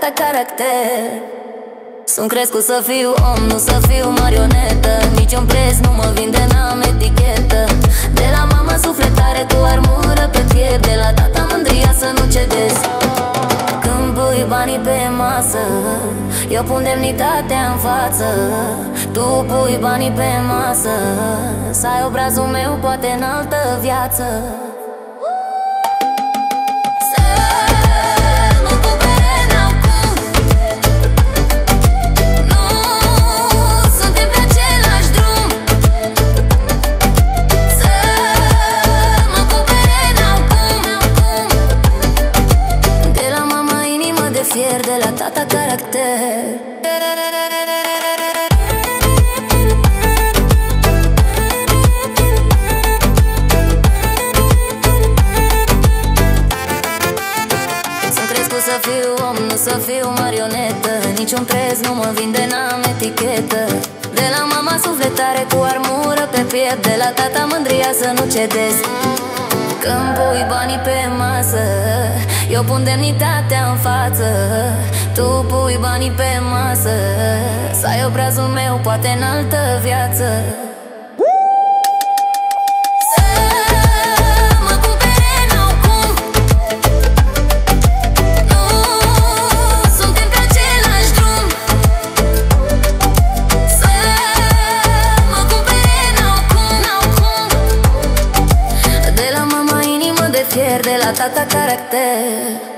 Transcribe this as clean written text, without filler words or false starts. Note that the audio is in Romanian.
tata caracter. Sunt crescut să fiu om, nu să fiu marionetă. Niciun preț nu mă vinde, n-am etichetă. De la mama sufletare cu armură pe piept, de la tata mândria să nu cedezi. Când pui banii pe masă, eu pun demnitatea în față. Tu pui banii pe masă, să ai obrazul meu poate în altă viață. De la tata caracter. Sunt crescut să fiu om, nu să fiu marionetă. Niciun preț nu mă vinde, n-am etichetă. De la mama sufletare cu armură pe piept, de la tata mândria să nu cedezi. Când pui banii pe masă, eu pun demnitatea în față. Tu pui banii pe masă, să ai obrazul meu poate în altă viață. Să mă cumpere n-au cum. Nu suntem pe același drum. Să mă cumpere n-au cum, n-au cum. De la mama inimă de fier, de la tata caracter.